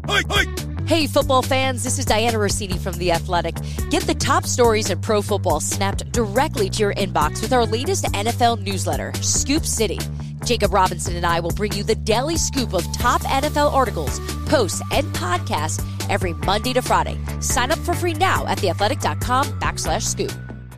Hey, football fans, this is Diana Rossini from The Athletic. Get the top stories in pro football snapped directly to your inbox with our latest NFL newsletter, Scoop City. Jacob Robinson and I will bring you the daily scoop of top NFL articles, posts, and podcasts every Monday to Friday. Sign up for free now at theathletic.com/scoop.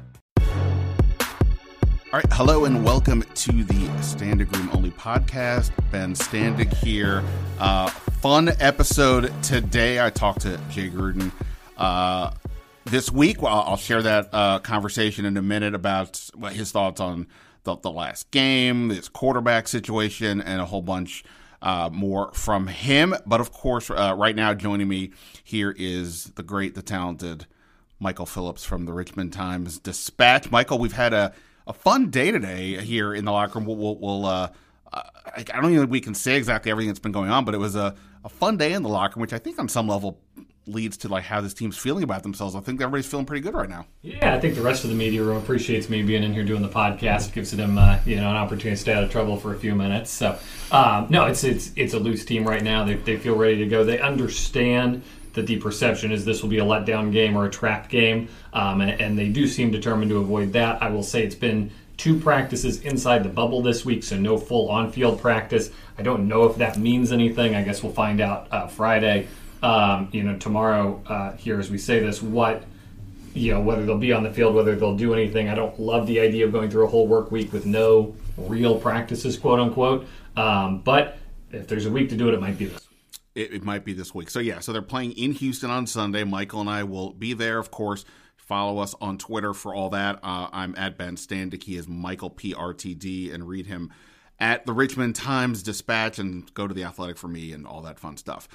All right, hello and welcome to the Standig Room Only podcast. Ben Standig here. Fun episode today. I talked to Jay Gruden this week. Well, I'll share that conversation in a minute about his thoughts on the last game, this quarterback situation, and a whole bunch more from him. But of course, right now joining me here is the great, the talented Michael Phillips from the Richmond Times-Dispatch. Michael, we've had a fun day today here in the locker room. I don't even think we can say exactly everything that's been going on, but it was a fun day in the locker room, which I think on some level leads to like how this team's feeling about themselves. I think everybody's feeling pretty good right now. Yeah, I think the rest of the media room appreciates me being in here doing the podcast. Gives them an opportunity to stay out of trouble for a few minutes. So no, it's a loose team right now. They feel ready to go. They understand that the perception is this will be a letdown game or a trapped game, and they do seem determined to avoid that. I will say it's been 2 practices inside the bubble this week, so no full on-field practice. I don't know if that means anything. I guess we'll find out Friday. Tomorrow here as we say this, whether they'll be on the field, whether they'll do anything. I don't love the idea of going through a whole work week with no real practices, quote unquote. But if there's a week to do it, it might be this. It might be this week. So they're playing in Houston on Sunday. Michael and I will be there, of course. Follow us on Twitter for all that. I'm at Ben Standig. He is Michael PRTD, and read him at the Richmond Times-Dispatch, and go to The Athletic for me and all that fun stuff.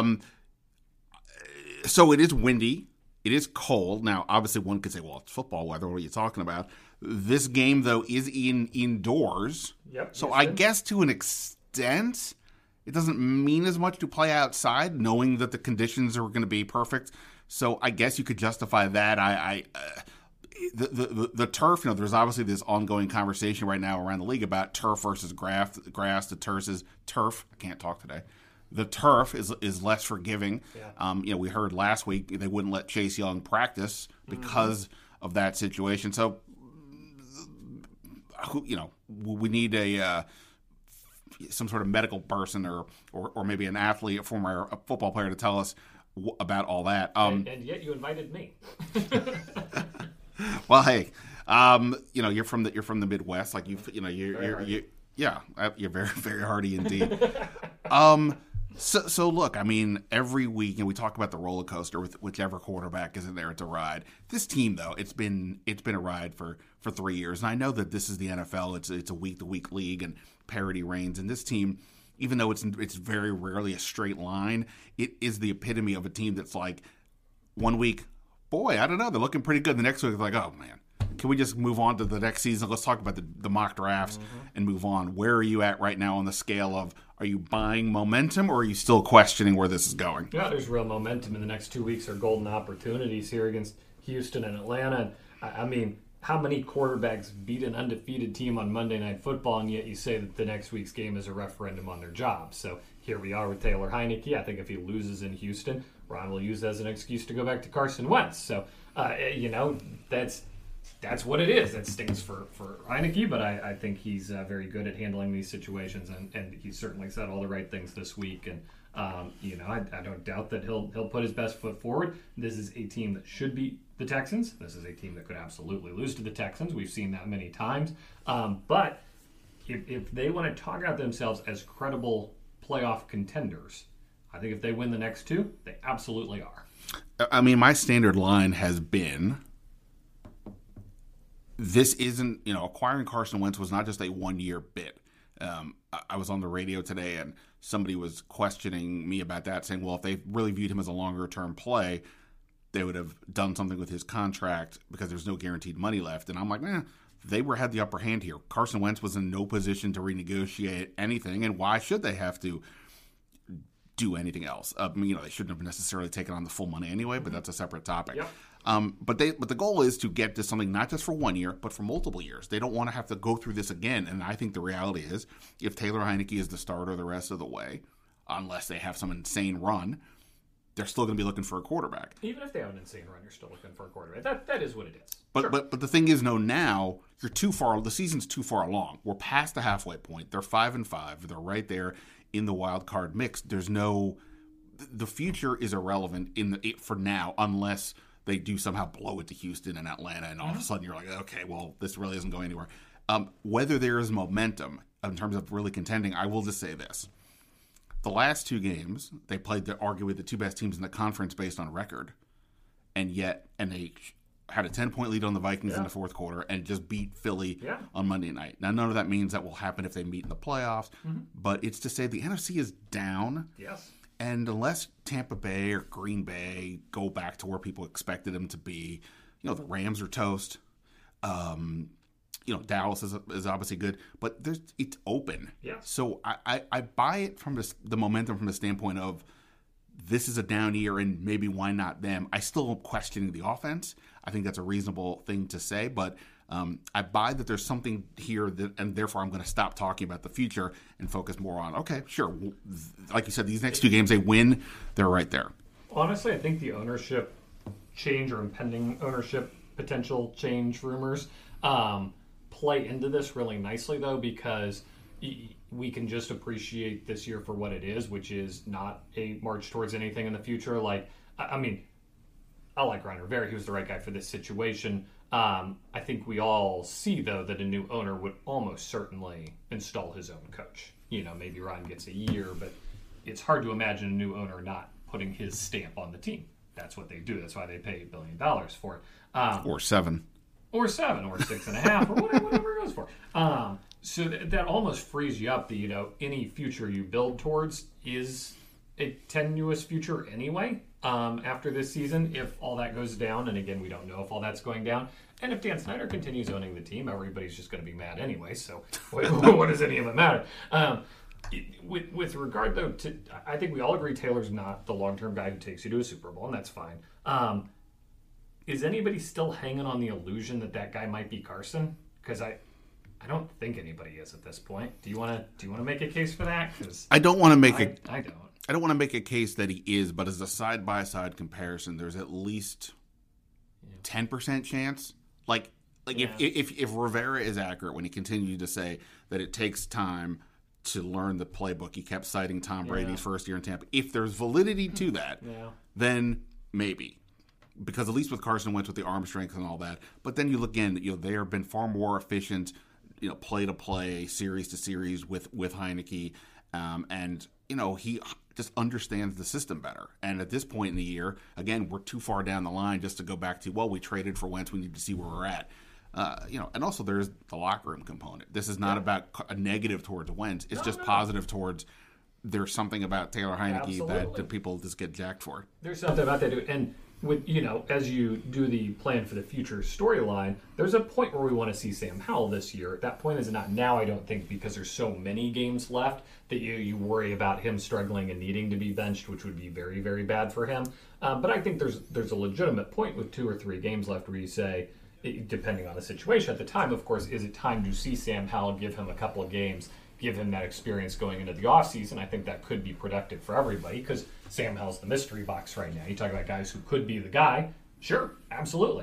So it is windy. It is cold. Now, obviously, one could say, well, it's football weather. What are you talking about? This game, though, is indoors. Yep. So I guess to an extent, it doesn't mean as much to play outside, knowing that the conditions are going to be perfect. So I guess you could justify that. The turf, there's obviously this ongoing conversation right now around the league about turf versus grass. The turf. I can't talk today. The turf is less forgiving. Yeah. We heard last week they wouldn't let Chase Young practice because of that situation. So, we need some sort of medical person or maybe an athlete, a former football player, to tell us about all that. And yet you invited me. Well, hey, you're from the Midwest, like you're very, very hardy indeed. So look, I mean, every week, we talk about the roller coaster with whichever quarterback is in there. It's a ride. This team, though, it's been a ride for 3 years, and I know that this is the NFL. It's a week-to-week league, and parity reigns. And this team, even though it's very rarely a straight line, it is the epitome of a team that's like, one week, boy, I don't know, they're looking pretty good. The next week, they're like, oh man, can we just move on to the next season? Let's talk about the mock drafts and move on. Where are you at right now on the scale of, are you buying momentum, or are you still questioning where this is going? Yeah, there's real momentum. In the next 2 weeks are golden opportunities here against Houston and Atlanta. I mean, how many quarterbacks beat an undefeated team on Monday Night Football, and yet you say that the next week's game is a referendum on their job? So here we are with Taylor Heinicke. I think if he loses in Houston, Ron will use that as an excuse to go back to Carson Wentz. So, that's what it is. That stings for Heinicke, but I think he's very good at handling these situations, and he's certainly said all the right things this week. And I don't doubt that he'll put his best foot forward. This is a team that should beat the Texans. This is a team that could absolutely lose to the Texans. We've seen that many times. But if they want to talk about themselves as credible playoff contenders, I think if they win the next 2, they absolutely are. I mean, my standard line has been, this isn't, acquiring Carson Wentz was not just a 1-year bit. I was on the radio today, and somebody was questioning me about that, saying, well, if they really viewed him as a longer-term play, they would have done something with his contract because there's no guaranteed money left. And I'm like, they had the upper hand here. Carson Wentz was in no position to renegotiate anything, and why should they have to do anything else? They shouldn't have necessarily taken on the full money anyway, but that's a separate topic. Yep. But the goal is to get to something not just for 1 year, but for multiple years. They don't want to have to go through this again. And I think the reality is, if Taylor Heinicke is the starter the rest of the way, unless they have some insane run, they're still going to be looking for a quarterback. Even if they have an insane run, you're still looking for a quarterback. That is what it is. But the thing is, now you're too far. The season's too far along. We're past the halfway point. They're 5-5. They're right there in the wild card mix. The future is irrelevant for now, unless they do somehow blow it to Houston and Atlanta, and all of a sudden you're like, okay, well, this really isn't going anywhere. Whether there is momentum in terms of really contending, I will just say this. The last 2 games, they played arguably the 2 best teams in the conference based on record, and they had a 10-point lead on the Vikings in the fourth quarter and just beat Philly on Monday night. Now, none of that means that will happen if they meet in the playoffs, but it's to say the NFC is down. Yes. And unless Tampa Bay or Green Bay go back to where people expected them to be, the Rams are toast. Dallas is obviously good, but it's open. Yeah. So I buy it from the momentum from the standpoint of this is a down year and maybe why not them. I still am questioning the offense. I think that's a reasonable thing to say, but I buy that there's something here, and therefore I'm going to stop talking about the future and focus more on, okay, sure. Like you said, these next 2 games, they win, they're right there. Honestly, I think the ownership change or impending ownership potential change rumors play into this really nicely, though, because we can just appreciate this year for what it is, which is not a march towards anything in the future. Like, I mean, I like Ron Rivera. He was the right guy for this situation. I think we all see, though, that a new owner would almost certainly install his own coach. Maybe Ron gets a year, but it's hard to imagine a new owner not putting his stamp on the team. That's what they do. That's why they pay $1 billion for it. Or 7. Or 7, or 6.5, or whatever it goes for. So that almost frees you up that, any future you build towards is a tenuous future anyway after this season, if all that goes down. And again, we don't know if all that's going down. And if Dan Snyder continues owning the team, everybody's just going to be mad anyway. So what does any of it matter? With regard, though, I think we all agree Taylor's not the long-term guy who takes you to a Super Bowl, and that's fine. Is anybody still hanging on the illusion that guy might be Carson? Because I don't think anybody is at this point. Do you want to make a case for that? I don't want to make I don't. I don't want to make a case that he is, but as a side-by-side comparison, there's at least 10% chance. If Rivera is accurate when he continued to say that it takes time to learn the playbook, he kept citing Tom Brady's first year in Tampa. If there's validity to that, then maybe. Because at least with Carson Wentz with the arm strength and all that. But then you look again, they have been far more efficient, play to play, series to series with Heineke, and he just understands the system better. And at this point in the year, again, we're too far down the line just to go back to, we traded for Wentz, we need to see where we're at. And also there's the locker room component. This is not about a negative towards Wentz. It's just positive towards. There's something about Taylor Heineke that people just get jacked for. There's something about that, and with as you do the plan for the future storyline, there's a point where we want to see Sam Howell this year. That point is not now, I don't think, because there's so many games left that you worry about him struggling and needing to be benched, which would be very, very bad for him. But I think there's a legitimate point with 2 or 3 games left where you say, depending on the situation at the time, of course, is it time to see Sam Howell, give him a couple of games, give him that experience going into the offseason? I think that could be productive for everybody because Sam Howell's the mystery box right now. You talk about guys who could be the guy. Sure, absolutely.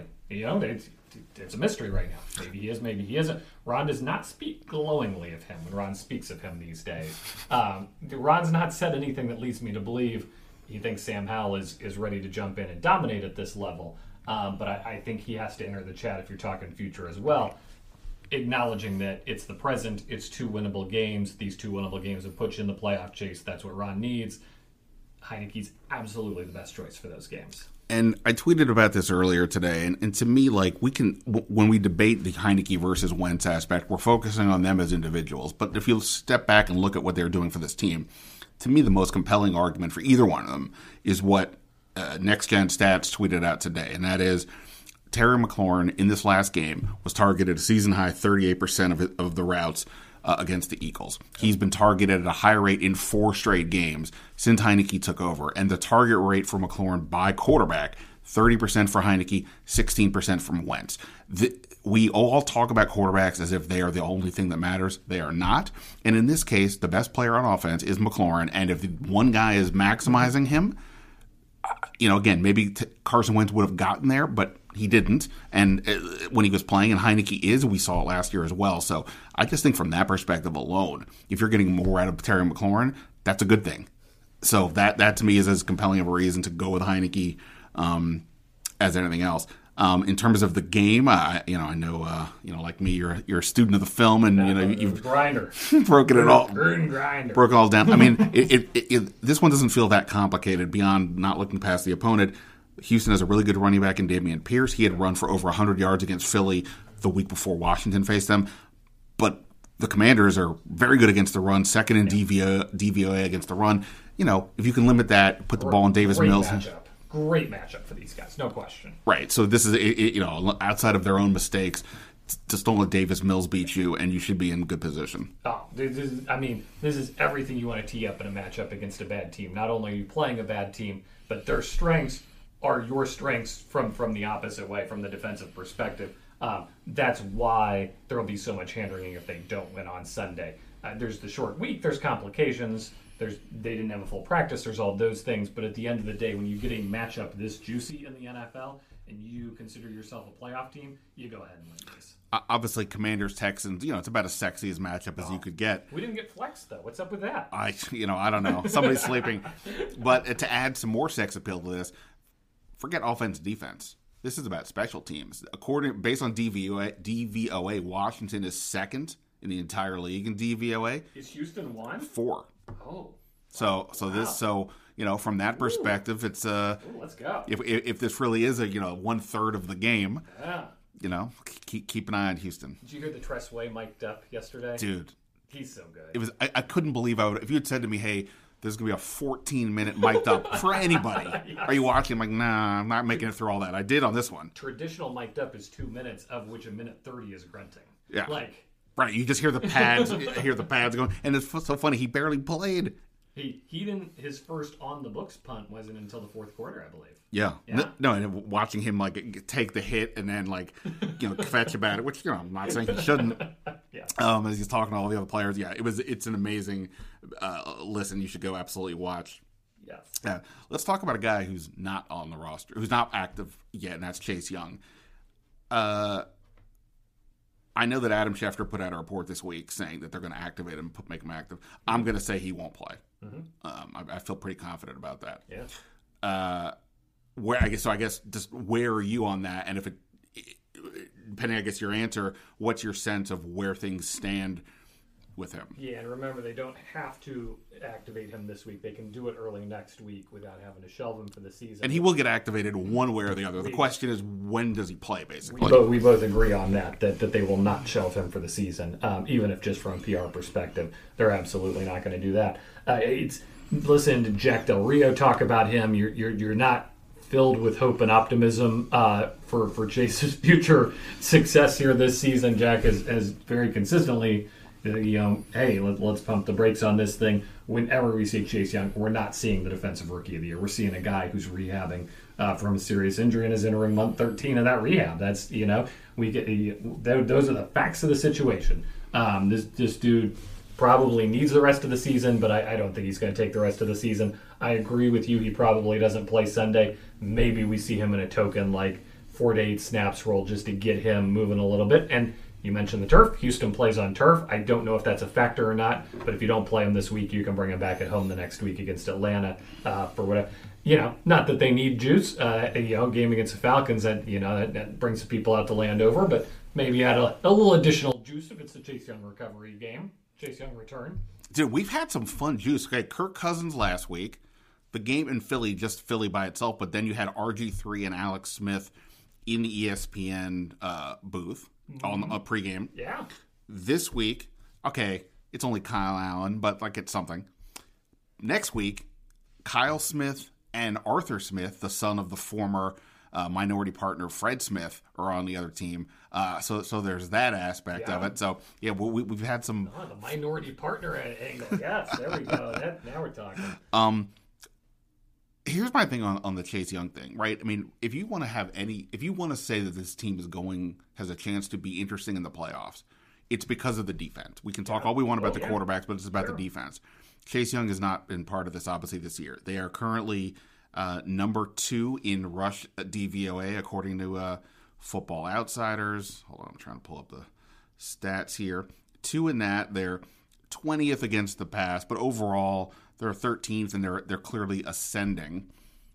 It's a mystery right now. Maybe he is, maybe he isn't. Ron does not speak glowingly of him when Ron speaks of him these days. Ron's not said anything that leads me to believe he thinks Sam Howell is ready to jump in and dominate at this level. But I think he has to enter the chat if you're talking future as well, acknowledging that it's the present, it's 2 winnable games. These 2 winnable games have put you in the playoff chase. That's what Ron needs. Heineke's absolutely the best choice for those games. And I tweeted about this earlier today, and to me, when we debate the Heineke versus Wentz aspect, we're focusing on them as individuals. But if you step back and look at what they're doing for this team, to me, the most compelling argument for either one of them is what Next Gen Stats tweeted out today, and that is Terry McLaurin in this last game was targeted a season-high 38% of the routes against the Eagles. He's been targeted at a high rate in 4 straight games since Heineke took over. And the target rate for McLaurin by quarterback, 30% for Heineke, 16% from Wentz. We all talk about quarterbacks as if they are the only thing that matters. They are not. And in this case, the best player on offense is McLaurin. And if one guy is maximizing him, again, maybe Carson Wentz would have gotten there, but he didn't. And when he was playing, and Heineke we saw it last year as well. So I just think from that perspective alone, if you're getting more out of Terry McLaurin, that's a good thing. So that to me is as compelling of a reason to go with Heineke as anything else. In terms of the game, I know, like me, you're a student of the film, and you've grinder broken it all, grinder, broken all down. I mean, this one doesn't feel that complicated beyond not looking past the opponent. Houston has a really good running back in Dameon Pierce. He had run for over 100 yards against Philly the week before Washington faced them, but the Commanders are very good against the run, second in DVOA against the run. If you can limit that, put the ball in Davis Mills. Great matchup for these guys, no question. Right. So this is, outside of their own mistakes, just don't let Davis Mills beat you, and you should be in good position. Oh, this is everything you want to tee up in a matchup against a bad team. Not only are you playing a bad team, but their strengths are your strengths from the opposite way, from the defensive perspective. That's why there will be so much hand-wringing if they don't win on Sunday. There's the short week, there's complications, they didn't have a full practice, there's all those things, but at the end of the day, when you get a matchup this juicy in the NFL and you consider yourself a playoff team, you go ahead and win this. Obviously, Commanders-Texans, it's about as sexy as matchup as you could get. We didn't get flexed, though. What's up with that? I don't know. Somebody's sleeping. But to add some more sex appeal to this, forget offense, defense. This is about special teams. Based on DVOA, Washington is second in the entire league in DVOA. Is Houston 1? 4. Oh. So from that perspective, it's let's go. If this really is a 1/3 of the game, yeah. Keep an eye on Houston. Did you hear the Tress Way mic'd up yesterday? Dude, he's so good. It was I couldn't believe if you had said to me, hey, there's going to be a 14-minute mic'd up for anybody. Yes. Are you watching? I'm like, nah, I'm not making it through all that. I did on this one. Traditional mic'd up is 2 minutes, of which a minute 30 is grunting. Yeah. Right, you just hear the pads, going, and it's so funny. He barely played. He didn't. His first on the books punt wasn't until the fourth quarter, I believe. Yeah. No, and watching him take the hit and then fetch about it, which I'm not saying he shouldn't. Yeah. As he's talking to all the other players, it's an amazing listen. You should go absolutely watch. Yes. Yeah. Let's talk about a guy who's not on the roster, who's not active yet, and that's Chase Young. I know that Adam Schefter put out a report this week saying that they're going to activate him, make him active. I'm going to say he won't play. Mm-hmm. I feel pretty confident about that. Yeah. I guess just where are you on that? And if depending, I guess your answer, what's your sense of where things stand with him? Yeah, and remember, they don't have to activate him this week. They can do it early next week without having to shelve him for the season. And he will get activated one way or the other. The question is, when does he play, basically? We both agree on that they will not shelve him for the season, even if just from a PR perspective. They're absolutely not going to do that. Listen to Jack Del Rio talk about him. You're not filled with hope and optimism for Chase's future success here this season. Jack has very consistently, hey, let's pump the brakes on this thing. Whenever we see Chase Young, we're not seeing the defensive rookie of the year. We're seeing a guy who's rehabbing from a serious injury and is entering month 13 of that rehab. That's we get those are the facts of the situation. This dude probably needs the rest of the season, but I don't think he's going to take the rest of the season. I agree with you. He probably doesn't play Sunday. Maybe we see him in a token 4 to 8 snaps role just to get him moving a little bit. And you mentioned the turf. Houston plays on turf. I don't know if that's a factor or not, but if you don't play him this week, you can bring him back at home the next week against Atlanta for whatever. Not that they need juice. Game against the Falcons that brings some people out to Landover, but maybe add a little additional juice if it's the Chase Young recovery game. Chase Young return. Dude, we've had some fun juice. Okay, Kirk Cousins last week. The game in Philly, just Philly by itself, but then you had RG3 and Alex Smith in the ESPN booth on a pregame. Yeah. This week, okay, it's only Kyle Allen, but it's something. Next week, Kyle Smith and Arthur Smith, the son of the former minority partner Fred Smith, are on the other team. So there's that aspect of it. So, yeah, we've had some... Oh, the minority partner angle. Yes, there we go. Now we're talking. Here's my thing on the Chase Young thing, right? I mean, if you want to say that this team has a chance to be interesting in the playoffs, it's because of the defense. We can talk all we want about the quarterbacks, but it's about the defense. Chase Young has not been part of this, obviously, this year. They are currently number 2 in rush DVOA, according to Football Outsiders. Hold on, I'm trying to pull up the stats here. 2 in that. They're 20th against the pass, but overall they're 13th, and they're clearly ascending.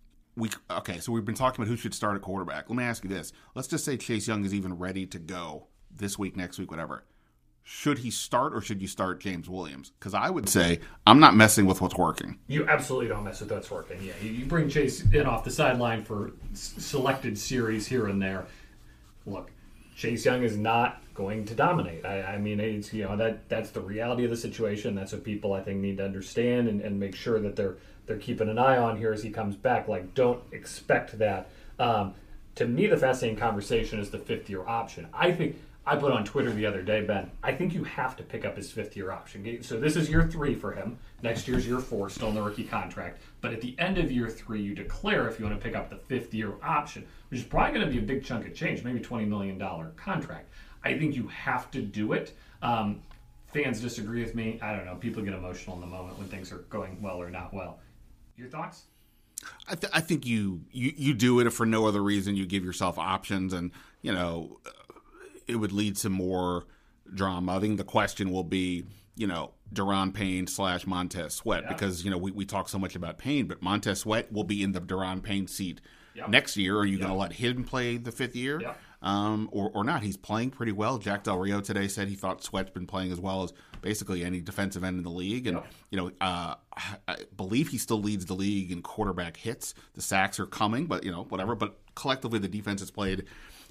So we've been talking about who should start at quarterback. Let me ask you this. Let's just say Chase Young is even ready to go this week, next week, whatever. Should he start, or should you start James Williams? Because I would say I'm not messing with what's working. You absolutely don't mess with what's working. Yeah, you bring Chase in off the sideline for selected series here and there. Look, Chase Young is not going to dominate. I mean, it's, that's the reality of the situation. That's what people, I think, need to understand and make sure that they're keeping an eye on here as he comes back. Like, don't expect that. To me, the fascinating conversation is the fifth-year option. I put on Twitter the other day, Ben, I think you have to pick up his fifth-year option. So this is year 3 for him. Next year's year 4, still in the rookie contract. But at the end of year 3, you declare if you want to pick up the fifth-year option, which is probably going to be a big chunk of change, maybe $20 million contract. I think you have to do it. Fans disagree with me. I don't know. People get emotional in the moment when things are going well or not well. Your thoughts? I think you do it if for no other reason. You give yourself options, and it would lead to more drama. I think the question will be, Daron Payne / Montez Sweat, because we talk so much about Payne, but Montez Sweat will be in the Daron Payne seat next year. Are you going to let him play the 5th year, or not? He's playing pretty well. Jack Del Rio today said he thought Sweat's been playing as well as basically any defensive end in the league, and I believe he still leads the league in quarterback hits. The sacks are coming, but whatever. But collectively, the defense has played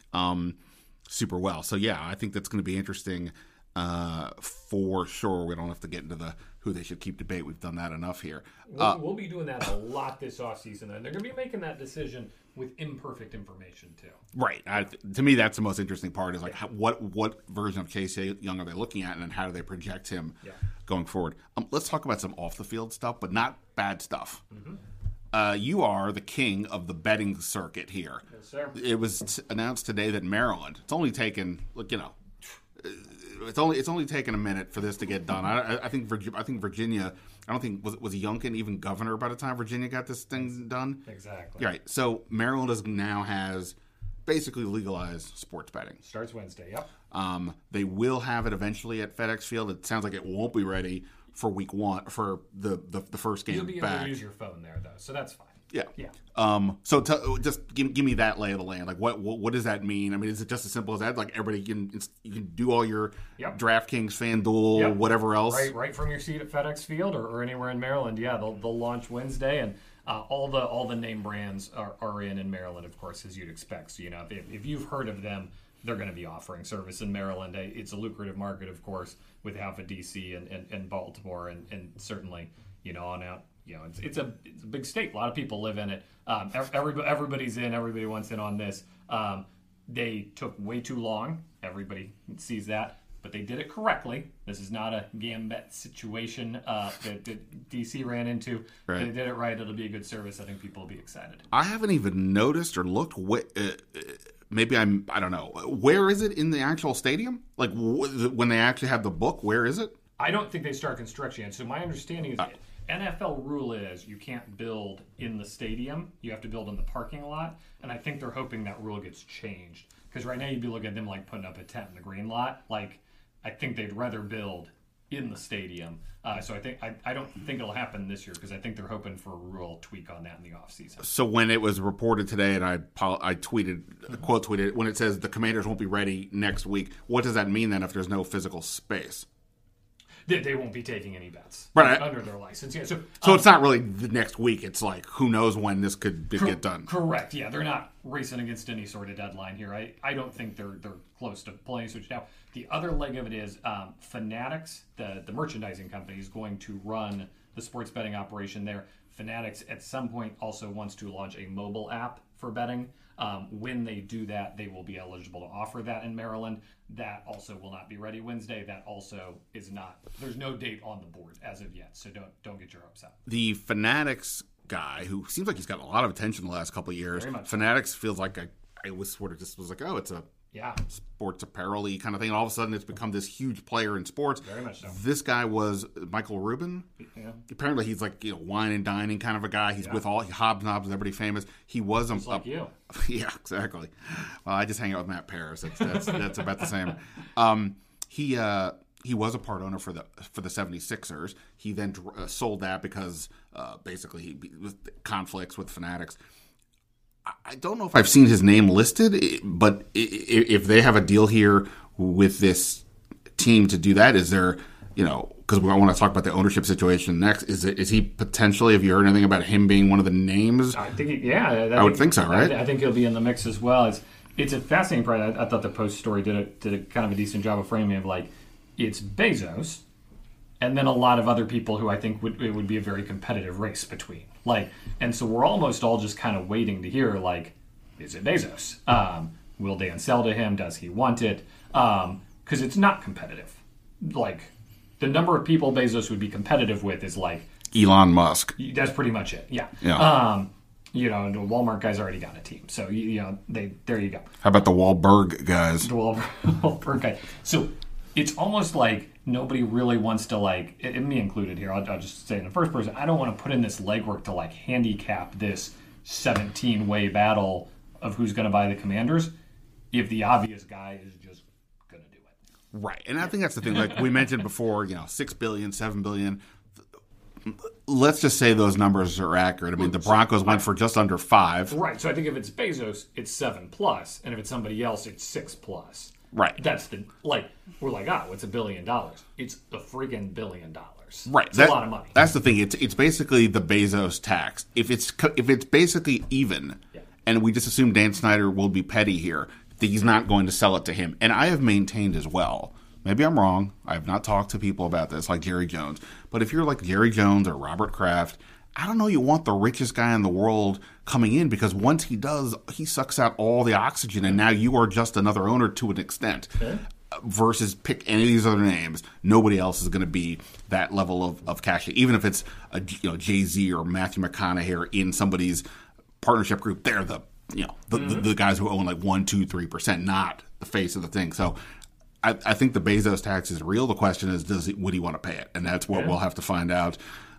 super well. So yeah, I think that's going to be interesting for sure. We don't have to get into who they should keep debate. We've done that enough here. We'll be doing that a lot this offseason, and they're going to be making that decision with imperfect information too. Right. To me, that's the most interesting part is what version of Chase Young are they looking at, and then how do they project him going forward? Let's talk about some off the field stuff, but not bad stuff. Mm-hmm. You are the king of the betting circuit here. Yes, sir. It was announced today that Maryland. It's only taken, it's only taken a minute for this to get done. I think Virginia. I don't think was Youngkin even governor by the time Virginia got this thing done. Exactly. Right. So Maryland now has basically legalized sports betting. Starts Wednesday. Yep. They will have it eventually at FedEx Field. It sounds like it won't be ready for week 1 for the first game. You'll be back. able to use your phone there though, so that's fine. Yeah. Yeah. So just give me that lay of the land. Like, what does that mean? I mean, is it just as simple as that? Like, everybody you can do all your DraftKings, FanDuel, whatever else, right from your seat at FedEx Field or anywhere in Maryland. Yeah, they'll launch Wednesday, and all the name brands are in Maryland, of course, as you'd expect. So if you've heard of them, they're going to be offering service in Maryland. It's a lucrative market, of course, with half of DC and Baltimore, and certainly on out. It's a big state. A lot of people live in it. Everybody's in. Everybody wants in on this. They took way too long. Everybody sees that, but they did it correctly. This is not a gambit situation that DC ran into. Right. They did it right. It'll be a good service. I think people will be excited. I haven't even noticed or looked. Maybe I don't know. Where is it in the actual stadium? Like when they actually have the book, where is it? I don't think they start construction yet. So my understanding is NFL rule is you can't build in the stadium. You have to build in the parking lot. And I think they're hoping that rule gets changed. Because right now you'd be looking at them like putting up a tent in the green lot. Like, I think they'd rather build in the stadium. So I don't think it'll happen this year because I think they're hoping for a rule tweak on that in the offseason. So when it was reported today, and I tweeted, quote tweeted, when it says the Commanders won't be ready next week, what does that mean then if there's no physical space? They won't be taking any bets under their license. Yeah, so it's not really the next week. It's like, who knows when this could get done. Correct. Yeah, they're not racing against any sort of deadline here. I don't think they're close to pulling a switch. Now, the other leg of it is Fanatics, the merchandising company, is going to run the sports betting operation there. Fanatics at some point also wants to launch a mobile app for betting. When they do that, they will be eligible to offer that in Maryland. That also will not be ready Wednesday. That also is not. There's no date on the board as of yet, so don't get your hopes up. The Fanatics guy, who seems like he's gotten a lot of attention the last couple of years. Fanatics feels like I was sort of just was like, oh, it's a Yeah. sports apparel kind of thing. And all of a sudden, it's become this huge player in sports. Very much so. This guy was Michael Rubin. Yeah. Apparently, he's like wine and dining kind of a guy. He's with all hobnobs, everybody famous. He was like you. Yeah, exactly. Well, I just hang out with Matt Paris. That's about the same. He was a part owner for the 76ers. He then sold that because basically he was conflicts with Fanatics. I don't know if I've seen his name listed, but if they have a deal here with this team to do that, is there, because we want to talk about the ownership situation next, is he potentially, have you heard anything about him being one of the names? I think, yeah. I would think so, right? I think he'll be in the mix as well. It's a fascinating part. I thought the Post story did a kind of a decent job of framing of like, it's Bezos, and then a lot of other people who I think it would be a very competitive race between. And so we're almost all just kind of waiting to hear, is it Bezos? Will Dan sell to him? Does he want it? Because it's not competitive. The number of people Bezos would be competitive with is Elon Musk. That's pretty much it. Yeah. The Walmart guys already got a team, so there you go. How about the Wahlberg guys? The Wahlberg guys. So it's almost like nobody really wants to, and me included here, I'll just say in the first person, I don't want to put in this legwork to handicap this 17-way battle of who's going to buy the Commanders if the obvious guy is just going to do it. Right. And I think that's the thing. Like we mentioned before, $6 billion, $7 billion. Let's just say those numbers are accurate. I mean, the Broncos went for just under 5. Right. So I think if it's Bezos, it's 7+, and if it's somebody else, it's 6+. Right. That's we're what's $1 billion? It's a freaking $1 billion. Right. It's a lot of money. That's the thing. It's basically the Bezos tax. If it's basically even, and we just assume Dan Snyder will be petty here, that he's not going to sell it to him. And I have maintained as well, maybe I'm wrong, I have not talked to people about this like Jerry Jones, but if you're like Jerry Jones or Robert Kraft, I don't know you want the richest guy in the world coming in, because once he does, he sucks out all the oxygen, and now you are just another owner to an extent. Okay. Versus pick any of these other names, nobody else is going to be that level of cash. Even if it's Jay-Z or Matthew McConaughey in somebody's partnership group, they're the guys who own 1, 2, 3%, not the face of the thing. So I think the Bezos tax is real. The question is, would he want to pay it? And that's what we'll have to find out.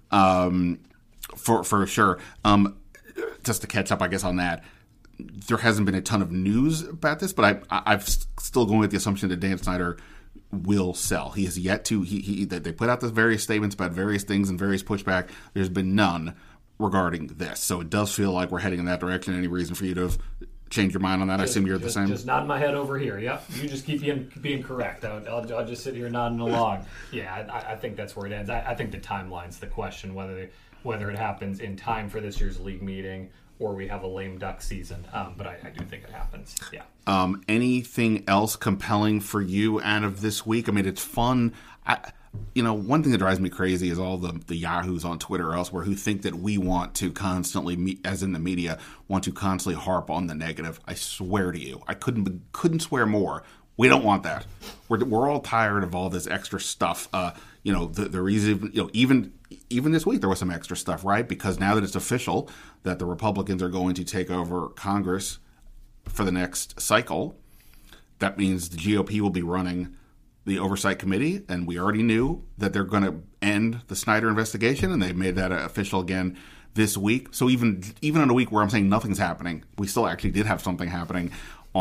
For sure. Just to catch up, I guess, on that, there hasn't been a ton of news about this, but I've still going with the assumption that Dan Snyder will sell. He has yet to. They put out the various statements about various things and various pushback. There's been none regarding this, so it does feel like we're heading in that direction. Any reason for you to change your mind on that? I assume you're the same. Just nodding my head over here. Yep, you just keep being correct. I'll just sit here nodding along. Yeah, I think that's where it ends. I think the timeline's the question, whether it happens in time for this year's league meeting or we have a lame duck season. But I do think it happens. Yeah. Anything else compelling for you out of this week? I mean, it's fun. One thing that drives me crazy is all the yahoos on Twitter or elsewhere who think that we want to constantly, as in the media, want to constantly harp on the negative. I swear to you, I couldn't swear more. We don't want that. We're all tired of all this extra stuff. The reason, even this week there was some extra stuff, right? Because now that it's official that the Republicans are going to take over Congress for the next cycle, that means the GOP will be running the Oversight Committee, and we already knew that they're going to end the Snyder investigation, and they made that official again this week. So even on a week where I'm saying nothing's happening, we still actually did have something happening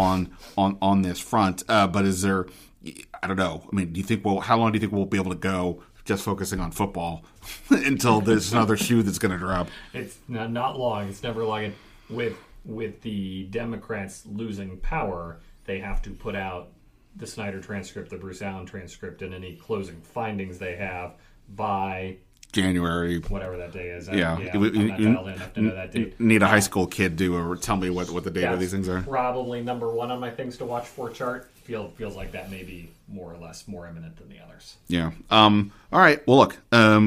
on this front. But is there? I don't know. I mean, how long do you think we'll be able to go just focusing on football until there's another shoe that's going to drop? It's not long. It's never long. With the Democrats losing power, they have to put out the Snyder transcript, the Bruce Allen transcript, and any closing findings they have by January, whatever that day is. Yeah, I'm not dialed in enough to know that date. Need a high school kid to tell me what the date of these things are. Probably number one on my things to watch for chart. Feels like that may be more or less more imminent than the others. Yeah. All right. Well, look.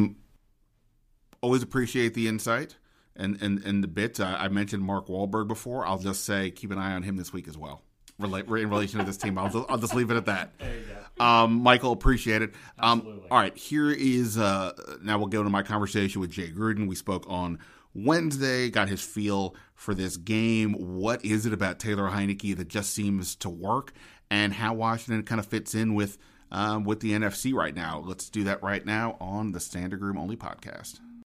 Always appreciate the insight and the bit. I mentioned Mark Wahlberg before. I'll just say keep an eye on him this week as well. In relation to this team, I'll just leave it at that. There you go. Michael, appreciate it. Absolutely. All right, here is now we'll go to my conversation with Jay Gruden. We spoke on Wednesday, got his feel for this game. What is it about Taylor Heinicke that just seems to work, and how Washington kind of fits in with the NFC right now? Let's do that right now on the Standing Room Only podcast.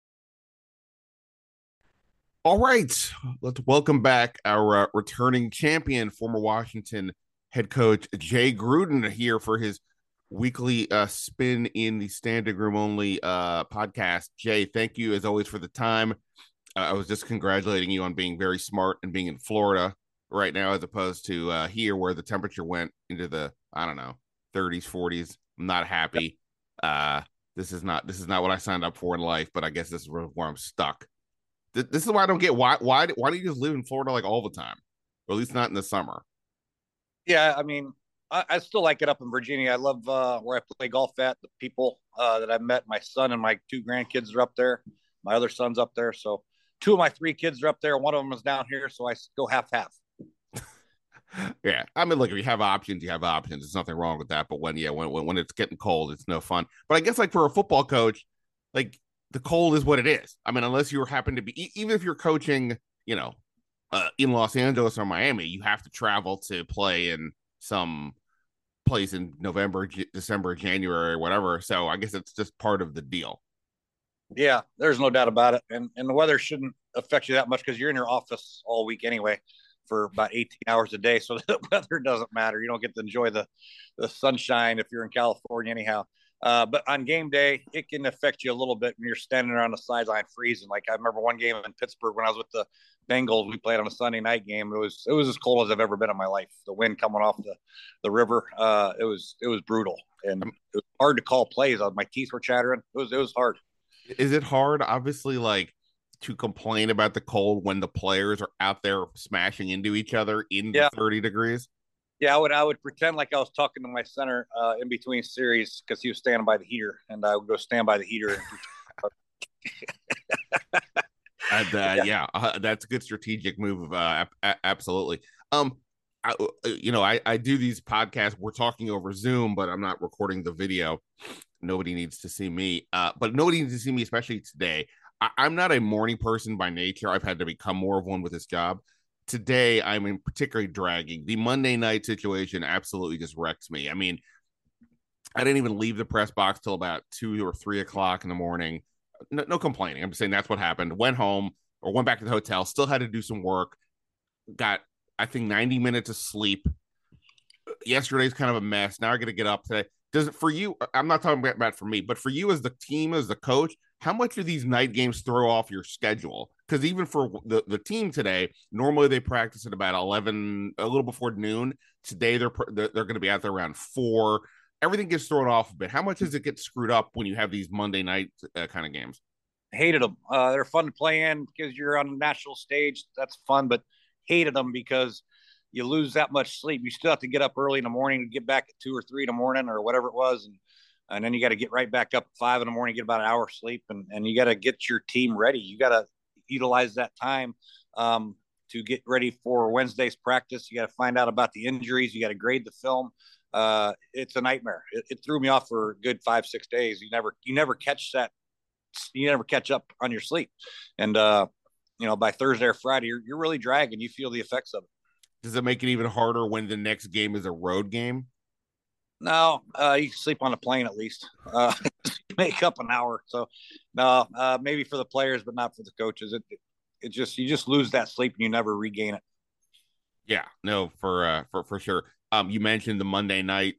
All right, let's welcome back our returning champion, former Washington head coach Jay Gruden, here for his weekly spin in the Standing Room Only podcast. Jay, thank you as always for the time. I was just congratulating you on being very smart and being in Florida right now, as opposed to here where the temperature went into the, I don't know, 30s, 40s. I'm not happy. This is not what I signed up for in life, but I guess this is where I'm stuck. This is why I don't get why do you just live in Florida like all the time, or at least not in the summer? Yeah, I mean, I still like it up in Virginia. I love where I play golf at. The people that I met, my son and my 2 grandkids are up there. My other son's up there, so 2 of my 3 kids are up there. One of them is down here, so I go half. Yeah, I mean, look, if you have options, you have options. There's nothing wrong with that. But when it's getting cold, it's no fun. But I guess like for a football coach, like, the cold is what it is. I mean, unless you happen to be, even if you're coaching, in Los Angeles or Miami, you have to travel to play in some place in November, December, January, or whatever. So I guess it's just part of the deal. Yeah, there's no doubt about it. And the weather shouldn't affect you that much because you're in your office all week anyway for about 18 hours a day. So the weather doesn't matter. You don't get to enjoy the sunshine if you're in California anyhow. But on game day, it can affect you a little bit when you're standing around the sideline freezing. Like I remember one game in Pittsburgh when I was with the Bengals, we played on a Sunday night game. It was as cold as I've ever been in my life. The wind coming off the river, it was brutal, and it was hard to call plays. My teeth were chattering. It was hard. Is it hard, obviously, like, to complain about the cold when the players are out there smashing into each other in the 30 degrees? Yeah, I would pretend like I was talking to my center in between series because he was standing by the heater, and I would go stand by the heater. That's a good strategic move. Absolutely. I do these podcasts. We're talking over Zoom, but I'm not recording the video. Nobody needs to see me, but nobody needs to see me, especially today. I'm not a morning person by nature. I've had to become more of one with this job. Today, I'm in particularly dragging. The Monday night situation absolutely just wrecks me. I mean, I didn't even leave the press box till about 2 or 3 o'clock in the morning. No complaining. I'm just saying that's what happened. Went home or went back to the hotel. Still had to do some work. Got, I think, 90 minutes of sleep. Yesterday's kind of a mess. Now I got to get up today. Does it for you? I'm not talking about for me, but for you as the team, as the coach, how much do these night games throw off your schedule? Because even for the team today, normally they practice at about 11, a little before noon. Today they're going to be out there around 4. Everything gets thrown off a bit. How much does it get screwed up when you have these Monday night kind of games? Hated them. They're fun to play in because you're on a national stage. That's fun, but hated them because you lose that much sleep. You still have to get up early in the morning to get back at 2 or 3 in the morning or whatever it was. And then you got to get right back up at 5 in the morning, get about an hour sleep, and you got to get your team ready. You got to utilize that time to get ready for Wednesday's practice. You got to find out about the injuries. You got to grade the film. It's a nightmare. It threw me off for a good 5-6 days. You never catch that. You never catch up on your sleep. And, by Thursday or Friday, you're really dragging. You feel the effects of it. Does it make it even harder when the next game is a road game? No, you can sleep on a plane at least. Make up an hour. So, no, maybe for the players, but not for the coaches. You just lose that sleep and you never regain it. Yeah, no, for sure. You mentioned the Monday night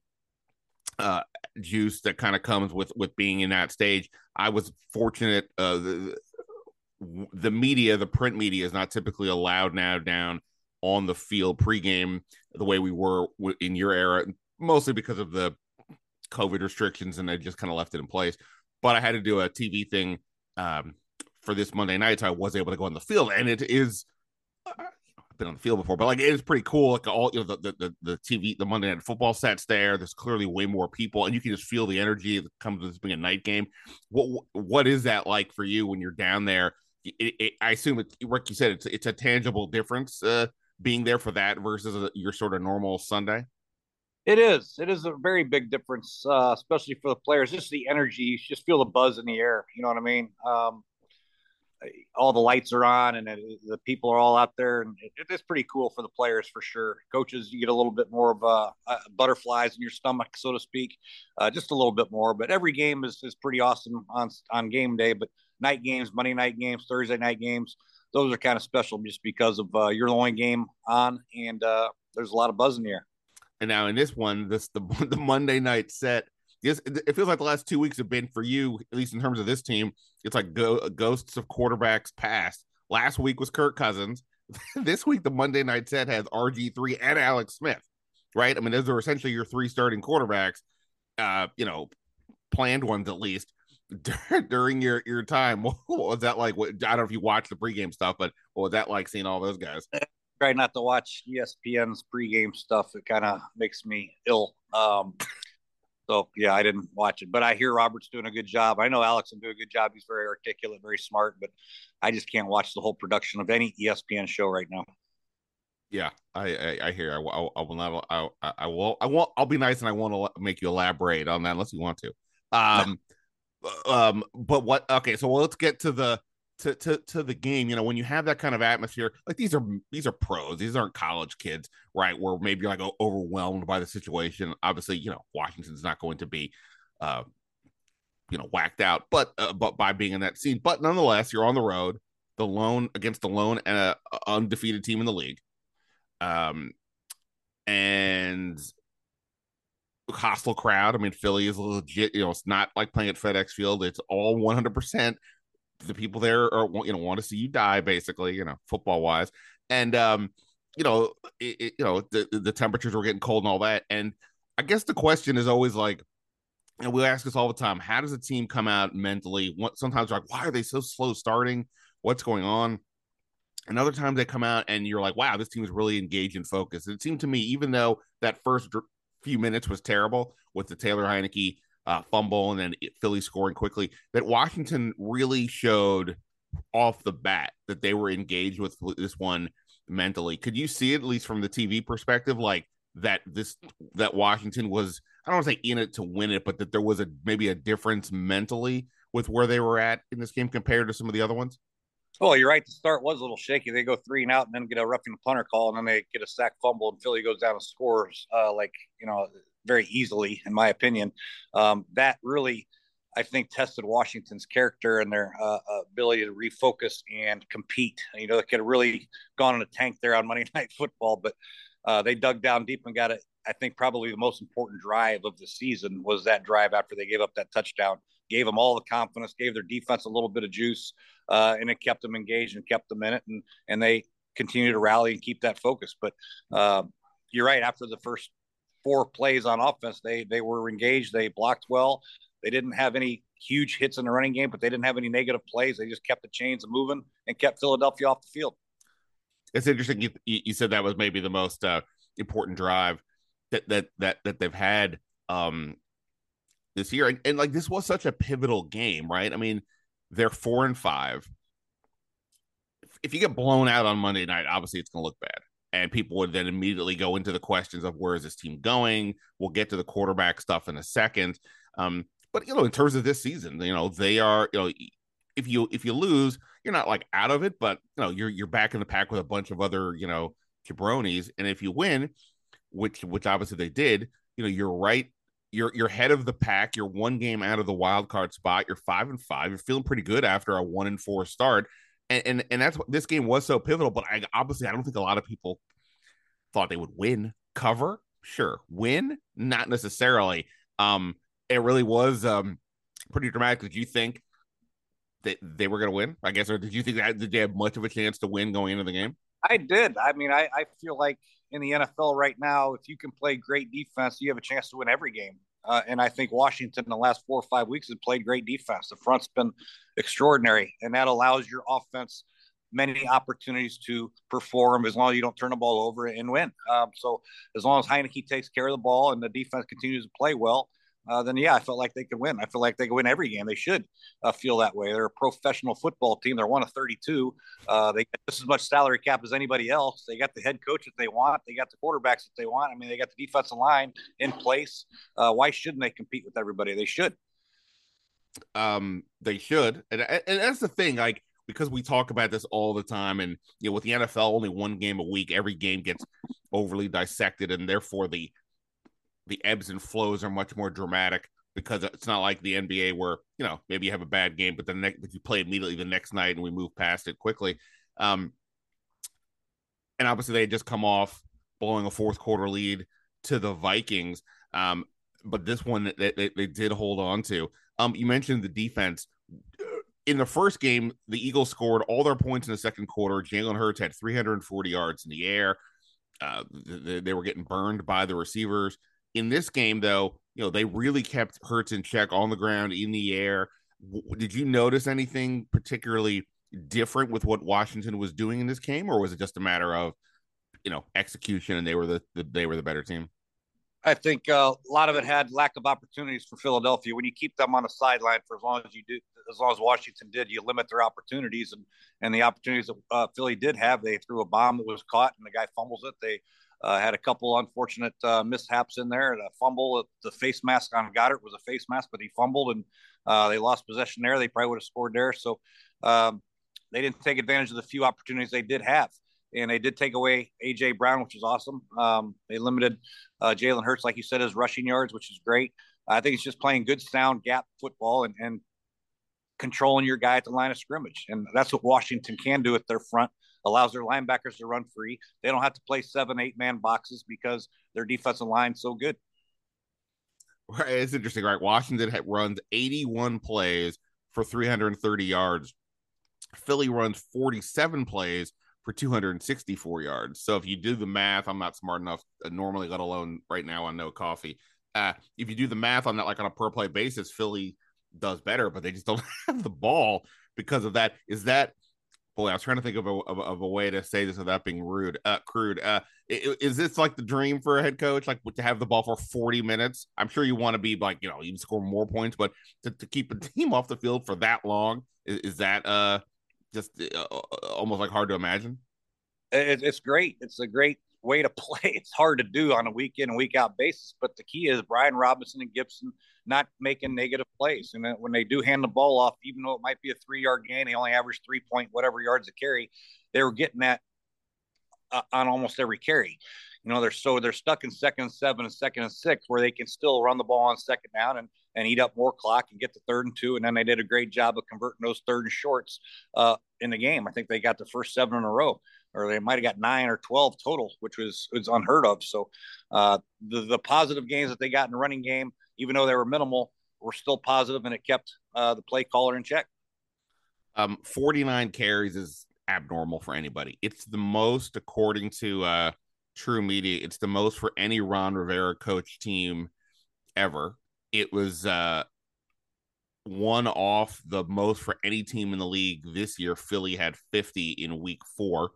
juice that kind of comes with being in that stage. I was fortunate. The media, the print media, is not typically allowed now down on the field pregame the way we were in your era, mostly because of the COVID restrictions, and they just kind of left it in place. But I had to do a TV thing for this Monday night, so I was able to go on the field, and it is. I've been on the field before, but like it is pretty cool. Like all the TV, the Monday Night Football sets there. There's clearly way more people, and you can just feel the energy that comes with this being a night game. What is that like for you when you're down there? I assume, like you said, it's a tangible difference being there for that versus your sort of normal Sunday. It is a very big difference, especially for the players. Just the energy, you just feel the buzz in the air. You know what I mean? all the lights are on and the people are all out there, and it's pretty cool for the players for sure. Coaches, you get a little bit more of butterflies in your stomach, so to speak, just a little bit more. But every game is pretty awesome on game day. But night games, Monday night games, Thursday night games, those are kind of special just because of you're the only game on, and there's a lot of buzz in the air. And now in this one, the Monday night set. Yes, it feels like the last 2 weeks have been for you, at least in terms of this team. It's like ghosts of quarterbacks past. Last week was Kirk Cousins. This week, the Monday night set has RG3 and Alex Smith, right? I mean, those are essentially your 3 starting quarterbacks, planned ones at least during your time. What was that like? I don't know if you watched the pregame stuff, but what was that like seeing all those guys? Try not to watch ESPN's pregame stuff. It kind of makes me ill. So, yeah, I didn't watch it. But I hear Robert's doing a good job. I know Alex will do a good job. He's very articulate, very smart. But I just can't watch the whole production of any ESPN show right now. Yeah, I hear. I will not. I will. I won't. I'll be nice, and I won't make you elaborate on that unless you want to. But what? Okay, so let's get to the the game. You know, when you have that kind of atmosphere, like these are pros. These aren't college kids, right? Where maybe you're like overwhelmed by the situation. Obviously, you know, Washington's not going to be, whacked out, but by being in that scene. But nonetheless, you're on the road, against the lone and undefeated team in the league, and hostile crowd. I mean, Philly is legit. You know, it's not like playing at FedEx Field. It's all 100%. The people there are, want to see you die, basically, football wise. And, the temperatures were getting cold and all that. And I guess the question is always like, and we ask this all the time, how does a team come out mentally? Sometimes like, why are they so slow starting? What's going on? And other times they come out and you're like, wow, this team is really engaged and focused. It seemed to me, even though that first few minutes was terrible with the Taylor Heinicke fumble and then Philly scoring quickly, that Washington really showed off the bat that they were engaged with this one mentally. Could you see it, at least from the TV perspective, like that Washington was, I don't want to say in it to win it, but that there was maybe a difference mentally with where they were at in this game compared to some of the other ones? Oh, you're right. The start was a little shaky. They go 3 and out and then get a roughing the punter call, and then they get a sack fumble, and Philly goes down and scores very easily, in my opinion. That really, I think, tested Washington's character and their ability to refocus and compete. They could have really gone in a tank there on Monday Night Football, but they dug down deep and got it. I think probably the most important drive of the season was that drive after they gave up that touchdown. Gave them all the confidence, gave their defense a little bit of juice, and it kept them engaged and kept them in it, and they continue to rally and keep that focus. But you're right. After the first 4 plays on offense, they were engaged. They blocked well. They didn't have any huge hits in the running game, but they didn't have any negative plays. They just kept the chains moving and kept Philadelphia off the field. It's interesting. You said that was maybe the most important drive that they've had this year, and like this was such a pivotal game, right? I mean, they're 4-5. If you get blown out on Monday night, obviously it's going to look bad, and people would then immediately go into the questions of where is this team going. We'll get to the quarterback stuff in a second, but in terms of this season, they are, if you lose, you're not like out of it, but you're back in the pack with a bunch of other jabronis, and if you win, which obviously they did, you're right. You're head of the pack. You're 1 game out of the wild card spot. You're 5-5. You're feeling pretty good after a 1-4 start, and that's what this game was so pivotal. But I don't think a lot of people thought they would win. Cover, sure. Win, not necessarily. It really was pretty dramatic. Did you think that they were going to win? I guess, or did you think did they have much of a chance to win going into the game? I did. I mean, I feel like in the NFL right now, if you can play great defense, you have a chance to win every game. And I think Washington in the last 4 or 5 weeks has played great defense. The front's been extraordinary, and that allows your offense many opportunities to perform as long as you don't turn the ball over and win. So as long as Heinicke takes care of the ball and the defense continues to play well, then yeah, I felt like they could win. I feel like they could win every game. They should feel that way. They're a professional football team. They're 1 of 32. They get just as much salary cap as anybody else. They got the head coach that they want. They got the quarterbacks that they want. I mean, they got the defensive line in place. Why shouldn't they compete with everybody? They should. They should. And that's the thing. Like, because we talk about this all the time, and with the NFL only one game a week, every game gets overly dissected, and therefore the ebbs and flows are much more dramatic, because it's not like the NBA where maybe you have a bad game, but but you play immediately the next night and we move past it quickly. And obviously they had just come off blowing a fourth quarter lead to the Vikings. But this one they did hold on to. You mentioned the defense. In the first game, the Eagles scored all their points in the second quarter. Jalen Hurts had 340 yards in the air. They were getting burned by the receivers. In this game, though, they really kept Hurts in check on the ground, in the air. Did you notice anything particularly different with what Washington was doing in this game, or was it just a matter of execution and they were the better team? I think a lot of it had lack of opportunities for Philadelphia. When you keep them on the sideline for as long as you do, as long as Washington did, you limit their opportunities, and the opportunities that Philly did have. They threw a bomb that was caught, and the guy fumbles it. They had a couple unfortunate mishaps in there. The fumble, the face mask on Goddard was a face mask, but he fumbled, and they lost possession there. They probably would have scored there. So they didn't take advantage of the few opportunities they did have. And they did take away A.J. Brown, which is awesome. They limited Jalen Hurts, like you said, his rushing yards, which is great. I think it's just playing good, sound gap football and controlling your guy at the line of scrimmage. And that's what Washington can do at their front, allows their linebackers to run free. They don't have to play 7-8-man boxes because their defensive line's so good. It's interesting, right? Washington runs 81 plays for 330 yards. Philly runs 47 plays for 264 yards. So if you do the math, I'm not smart enough normally, let alone right now on no coffee. If you do the math on that, like on a per play basis, Philly does better, but they just don't have the ball because of that. Is that, boy, I was trying to think of a way to say this without being crude. Is this like the dream for a head coach, like to have the ball for 40 minutes? I'm sure you want to be like, you can score more points, but to keep a team off the field for that long, is that just almost like hard to imagine? It's great. It's a great way to play. It's hard to do on a week in and week out basis, but the key is Brian Robinson and Gibson not making negative plays. And when they do hand the ball off, even though it might be a 3-yard gain, they only average 3 point whatever yards a carry. They were getting that on almost every carry. They're stuck in 2nd and 7 and 2nd and 6 where they can still run the ball on 2nd down and eat up more clock and get to 3rd and 2. And then they did a great job of converting those 3rd and shorts in the game. I think they got the first 7 in a row, or they might have got 9 or 12 total, which was unheard of. So the positive gains that they got in the running game, even though they were minimal, were still positive, and it kept the play caller in check. 49 carries is abnormal for anybody. It's the most, according to True Media, it's the most for any Ron Rivera coach team ever. It was one off the most for any team in the league this year. Philly had 50 in week 4.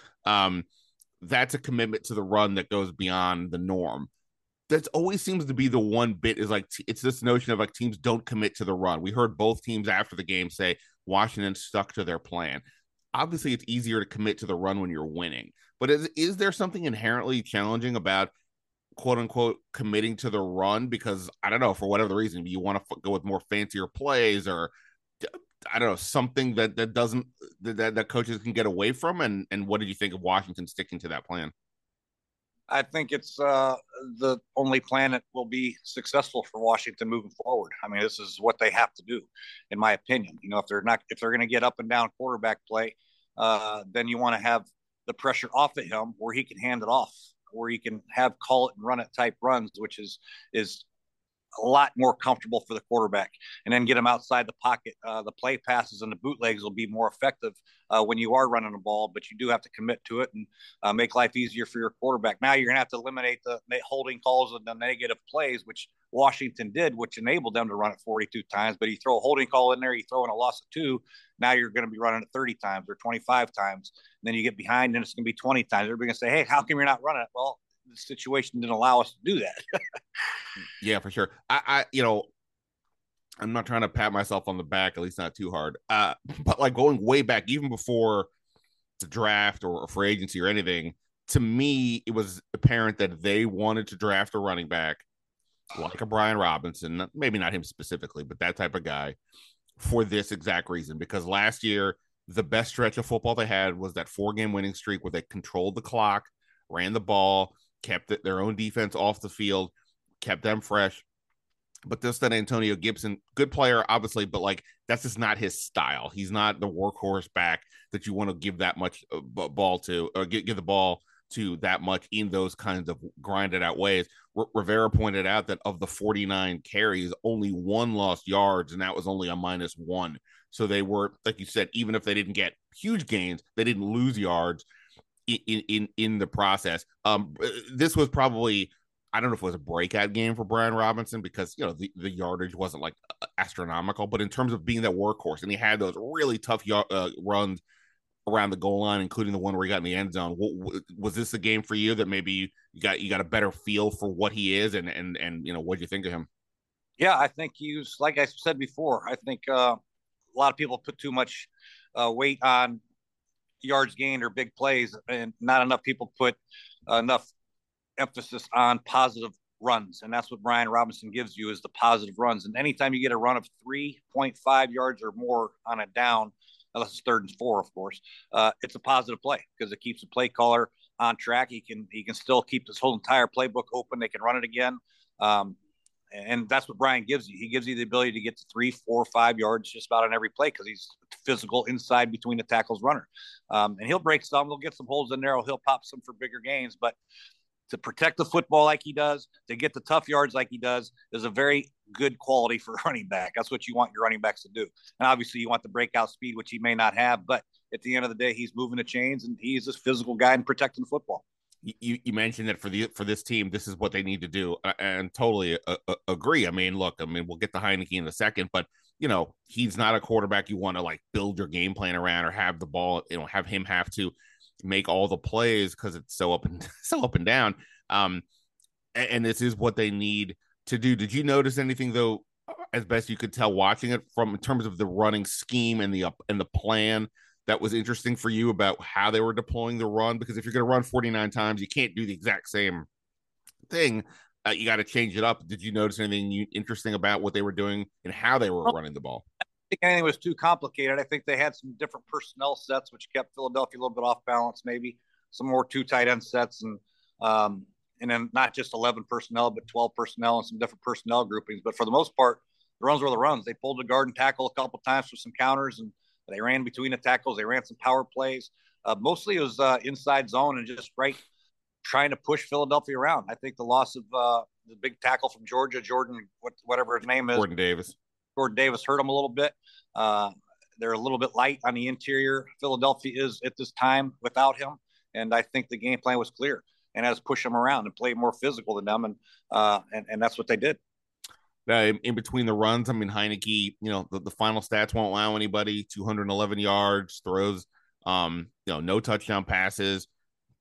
That's a commitment to the run that goes beyond the norm. That always seems to be the one bit, is like, it's this notion of like teams don't commit to the run. We heard both teams after the game say Washington stuck to their plan. Obviously, it's easier to commit to the run when you're winning, but is there something inherently challenging about quote unquote committing to the run? Because I don't know, for whatever the reason, you want to go with more fancier plays, or I don't know, something that doesn't that coaches can get away from. And what did you think of Washington sticking to that plan? I think it's the only plan that will be successful for Washington moving forward. I mean, this is what they have to do, in my opinion. If they're going to get up and down quarterback play, then you want to have the pressure off of him where he can hand it off, where he can have call it and run it type runs, which is a lot more comfortable for the quarterback, and then get him outside the pocket. The play passes and the bootlegs will be more effective when you are running the ball, but you do have to commit to it and make life easier for your quarterback. Now you're going to have to eliminate the holding calls and the negative plays, which Washington did, which enabled them to run it 42 times. But you throw a holding call in there, you throw in a loss of 2, now you're going to be running it 30 times or 25 times. And then you get behind and it's going to be 20 times. They're going to say, hey, how come you're not running it? Well, the situation didn't allow us to do that. Yeah, for sure. I I'm not trying to pat myself on the back, at least not too hard. But like going way back, even before the draft or free agency or anything, to me, it was apparent that they wanted to draft a running back like a Brian Robinson, maybe not him specifically, but that type of guy, for this exact reason. Because last year the best stretch of football they had was that 4-game winning streak where they controlled the clock, ran the ball, kept their own defense off the field, kept them fresh. But this then Antonio Gibson, good player, obviously, but like that's just not his style. He's not the workhorse back that you want to give that much ball to, or give the ball to that much in those kinds of grinded out ways. Rivera pointed out that of the 49 carries, only one lost yards, and that was only a -1. So they were, like you said, even if they didn't get huge gains, they didn't lose yards in the process. This was probably, I don't know if it was a breakout game for Brian Robinson because, you know, the yardage wasn't like astronomical, but in terms of being that workhorse, and he had those really tough runs around the goal line, including the one where he got in the end zone. Was this a game for you that maybe you got a better feel for what he is, and you know, what do you think of him? Yeah, I think he was, like I said before, I think a lot of people put too much weight on yards gained or big plays, and not enough people put enough emphasis on positive runs. And that's what Brian Robinson gives you, is the positive runs. And anytime you get a run of 3.5 yards or more on a down, unless it's 3rd and 4, of course, it's a positive play because it keeps the play caller on track. He can still keep this whole entire playbook open. They can run it again. And that's what Brian gives you. He gives you the ability to get to 3, 4, 5 yards just about on every play because he's physical inside between the tackles runner. And he'll break some. He'll get some holes in there. He'll pop some for bigger gains. But to protect the football like he does, to get the tough yards like he does, is a very good quality for a running back. That's what you want your running backs to do. And obviously you want the breakout speed, which he may not have. But at the end of the day, he's moving the chains, and he's this physical guy and protecting the football. You mentioned that for this team, this is what they need to do, and totally agree. I mean, look, we'll get to Heinicke in a second, but you know, he's not a quarterback you want to like build your game plan around or have the ball, you know, have him have to make all the plays because it's so up and down. And this is what they need to do. Did you notice anything though, as best you could tell watching it, from in terms of the running scheme and the plan, that was interesting for you about how they were deploying the run? Because if you're going to run 49 times, you can't do the exact same thing. You got to change it up. Did you notice anything interesting about what they were doing and how they were running the ball? I think anything was too complicated. I think they had some different personnel sets, which kept Philadelphia a little bit off balance, maybe some more 2 tight end sets, and then not just 11 personnel, but 12 personnel and some different personnel groupings. But for the most part, the runs were the runs. They pulled the guard and tackle a couple times for some counters, and they ran between the tackles. They ran some power plays. Mostly it was inside zone and just trying to push Philadelphia around. I think the loss of the big tackle from Georgia, whatever his name is, Jordan Davis hurt him a little bit. They're a little bit light on the interior. Philadelphia is at this time without him. And I think the game plan was clear and has pushed them around and played more physical than them. And that's what they did. In between the runs, Heinicke, you know, the final stats won't allow anybody 211 yards, throws, no touchdown passes.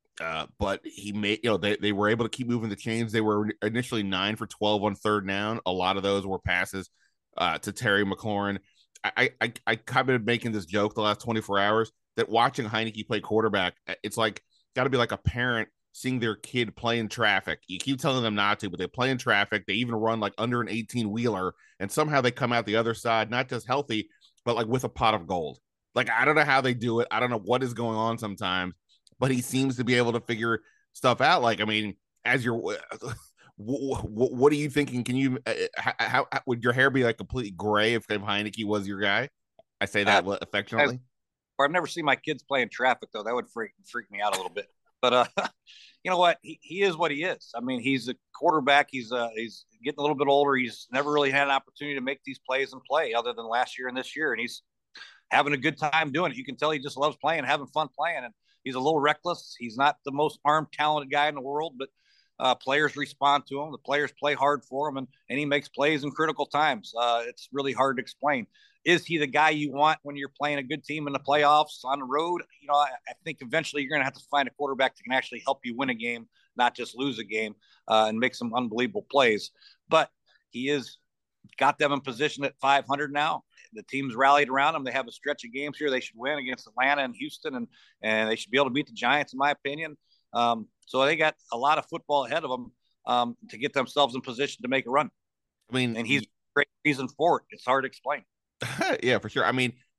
But he made, you know, they were able to keep moving the chains. They were initially 9 for 12 on 3rd down. A lot of those were passes to Terry McLaurin. I kind of been making this joke the last 24 hours that watching Heinicke play quarterback, it's like got to be like a parent seeing their kid play in traffic. You keep telling them not to, but they play in traffic. They even run like under an 18-wheeler, and somehow they come out the other side, not just healthy, but like with a pot of gold. Like, I don't know how they do it. I don't know what is going on sometimes, but he seems to be able to figure stuff out. Like, as you're, what are you thinking? Can you, how would your hair be like completely gray if Heinicke was your guy? I say that affectionately. I've never seen my kids play in traffic, though. That would freak me out a little bit. But you know what? He is what he is. He's a quarterback. He's getting a little bit older. He's never really had an opportunity to make these plays and play other than last year and this year. And he's having a good time doing it. You can tell he just loves playing, having fun playing. And he's a little reckless. He's not the most arm talented guy in the world, but players respond to him. The players play hard for him, and he makes plays in critical times. It's really hard to explain. Is he the guy you want when you're playing a good team in the playoffs on the road? You know, I think eventually you're going to have to find a quarterback that can actually help you win a game, not just lose a game, and make some unbelievable plays. But he is got them in position at 500 now. The team's rallied around him. They have a stretch of games here they should win against Atlanta and Houston, and they should be able to beat the Giants, in my opinion. So they got a lot of football ahead of them to get themselves in position to make a run. And he's a great reason for it. It's hard to explain. Yeah, for sure.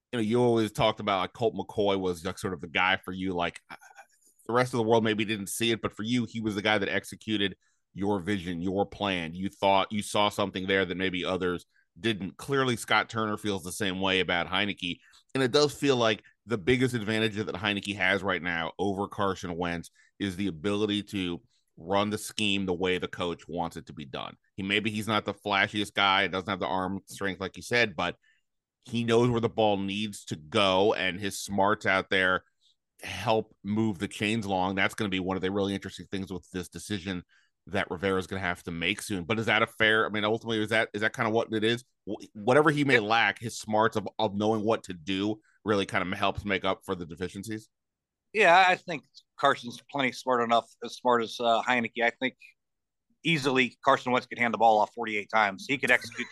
you always talked about like Colt McCoy was like sort of the guy for you. Like the rest of the world maybe didn't see it, but for you, he was the guy that executed your vision, your plan. You thought you saw something there that maybe others didn't. Clearly, Scott Turner feels the same way about Heinicke. And it does feel like the biggest advantage that Heinicke has right now over Carson Wentz is the ability to run the scheme the way the coach wants it to be done. He's not the flashiest guy, doesn't have the arm strength like you said, but he knows where the ball needs to go, and his smarts out there help move the chains along. That's going to be one of the really interesting things with this decision that Rivera is going to have to make soon. But is that a fair? I mean, ultimately, is that kind of what it is? Whatever he may lack, his smarts of knowing what to do really kind of helps make up for the deficiencies. Yeah, I think Carson's plenty smart enough, as smart as Heinicke. I think easily Carson Wentz could hand the ball off 48 times. He could execute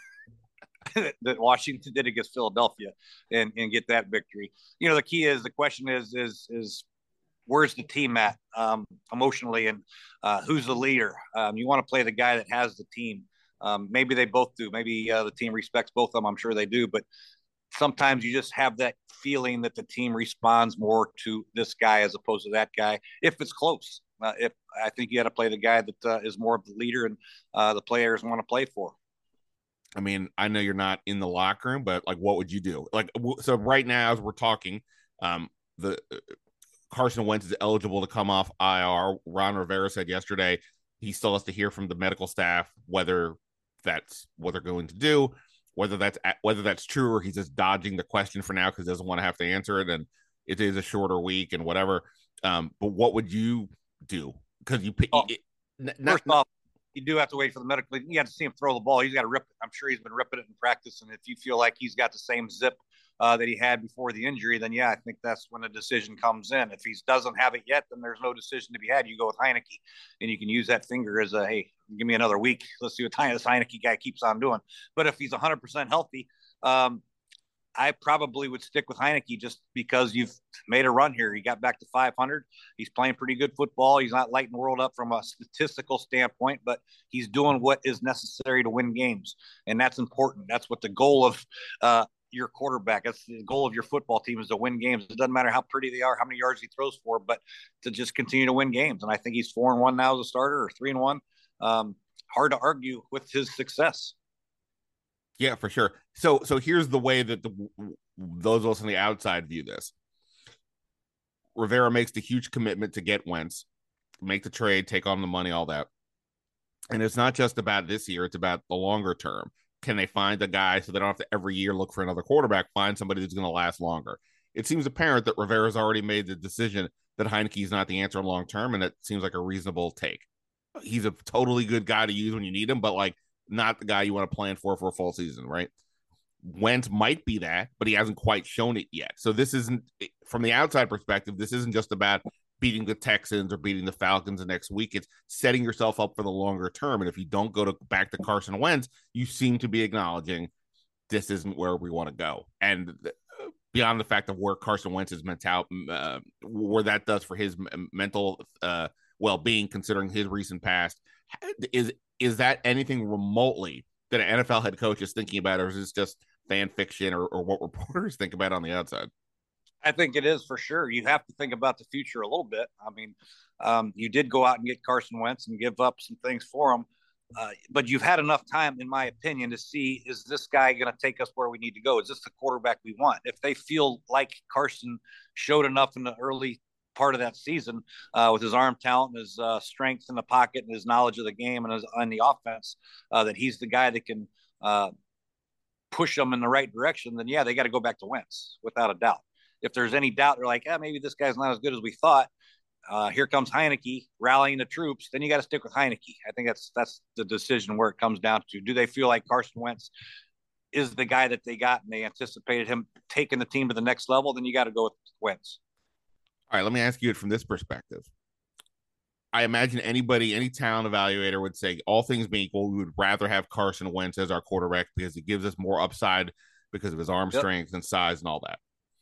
that Washington did against Philadelphia and get that victory. The key is, the question is where's the team at emotionally, and who's the leader? You want to play the guy that has the team. Maybe they both do. Maybe the team respects both of them. I'm sure they do. But sometimes you just have that feeling that the team responds more to this guy as opposed to that guy if it's close. If I think you got to play the guy that is more of the leader and the players want to play for. I mean, I know you're not in the locker room, but like, what would you do? Like, so right now, as we're talking, the Carson Wentz is eligible to come off IR. Ron Rivera said yesterday he still has to hear from the medical staff whether that's what they're going to do, whether that's true, or he's just dodging the question for now because he doesn't want to have to answer it, and it is a shorter week and whatever. But what would you do? Because first off, you do have to wait for the medical. You have to see him throw the ball. He's got to rip it. I'm sure he's been ripping it in practice. And if you feel like he's got the same zip that he had before the injury, then yeah, I think that's when a decision comes in. If he doesn't have it yet, then there's no decision to be had. You go with Heinicke, and you can use that finger as a, hey, give me another week. Let's see what this Heinicke guy keeps on doing. But if he's 100% healthy, I probably would stick with Heinicke just because you've made a run here. He got back to 500. He's playing pretty good football. He's not lighting the world up from a statistical standpoint, but he's doing what is necessary to win games. And that's important. That's what the goal of your quarterback, that's the goal of your football team, is to win games. It doesn't matter how pretty they are, how many yards he throws for, but to just continue to win games. And I think he's 4-1 now as a starter, or 3-1. Hard to argue with his success. Yeah, for sure. So here's the way that those of us on the outside view this. Rivera makes the huge commitment to get Wentz, make the trade, take on the money, all that. And it's not just about this year, it's about the longer term. Can they find a guy so they don't have to every year look for another quarterback, find somebody who's going to last longer? It seems apparent that Rivera's already made the decision that Heinicke is not the answer long term, and that seems like a reasonable take. He's a totally good guy to use when you need him, but like not the guy you want to plan for a full season, right? Wentz might be that, but he hasn't quite shown it yet. So this isn't, from the outside perspective, this isn't just about beating the Texans or beating the Falcons the next week. It's setting yourself up for the longer term. And if you don't go back to Carson Wentz, you seem to be acknowledging this isn't where we want to go. And beyond the fact of where Carson Wentz's where that does for his mental well-being, considering his recent past, is that anything remotely that an NFL head coach is thinking about, or is this just fan fiction or what reporters think about on the outside? I think it is for sure. You have to think about the future a little bit. I mean, you did go out and get Carson Wentz and give up some things for him, but you've had enough time, in my opinion, to see, is this guy going to take us where we need to go? Is this the quarterback we want? If they feel like Carson showed enough in the early part of that season with his arm talent and his strength in the pocket and his knowledge of the game and the offense, that he's the guy that can push them in the right direction, then yeah, they got to go back to Wentz without a doubt. If there's any doubt, they're like, maybe this guy's not as good as we thought. Here comes Heinicke rallying the troops. Then you got to stick with Heinicke. I think that's the decision where it comes down to. Do they feel like Carson Wentz is the guy that they got and they anticipated him taking the team to the next level? Then you got to go with Wentz. All right, let me ask you it from this perspective. I imagine any talent evaluator would say, all things being equal, we would rather have Carson Wentz as our quarterback because he gives us more upside because of his arm strength and size and all that.